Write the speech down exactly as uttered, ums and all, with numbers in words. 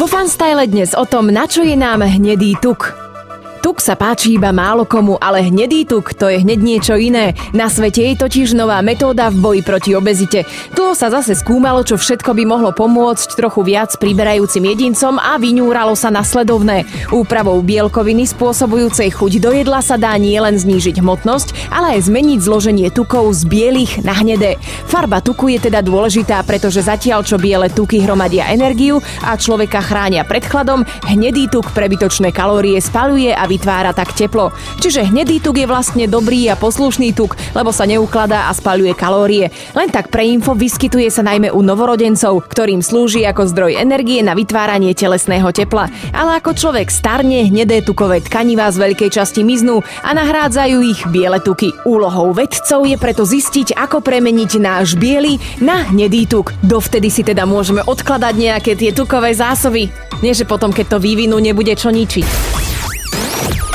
Vo Fanstyle dnes o tom, na čo je nám hnedý tuk. Tuk sa páči iba málo komu, ale hnedý tuk to je hneď niečo iné. Na svete je totiž nová metóda v boji proti obezite. Dlho sa zase skúmalo, čo všetko by mohlo pomôcť trochu viac priberajúcim jedincom a vyňúralo sa nasledovné. Úpravou bielkoviny spôsobujúcej chuť do jedla sa dá nielen znížiť hmotnosť, ale aj zmeniť zloženie tukov z bielých na hnedé. Farba tuku je teda dôležitá, pretože zatiaľ čo biele tuky hromadia energiu a človeka chránia pred chladom, hnedý tuk prebytočné kalórie spaľuje a vytvára tak teplo. Čiže hnedý tuk je vlastne dobrý a poslušný tuk, lebo sa neukladá a spaľuje kalórie. Len tak pre info, vyskytuje sa najmä u novorodencov, ktorým slúži ako zdroj energie na vytváranie telesného tepla. Ale ako človek starne, hnedé tukové tkanivá z veľkej časti miznú a nahrádzajú ich biele tuky. Úlohou vedcov je preto zistiť, ako premeniť náš biely na hnedý tuk. Dovtedy si teda môžeme odkladať nejaké tie tukové zásoby. Nie, že potom, keď to vyvinú, nebude čo ničiť.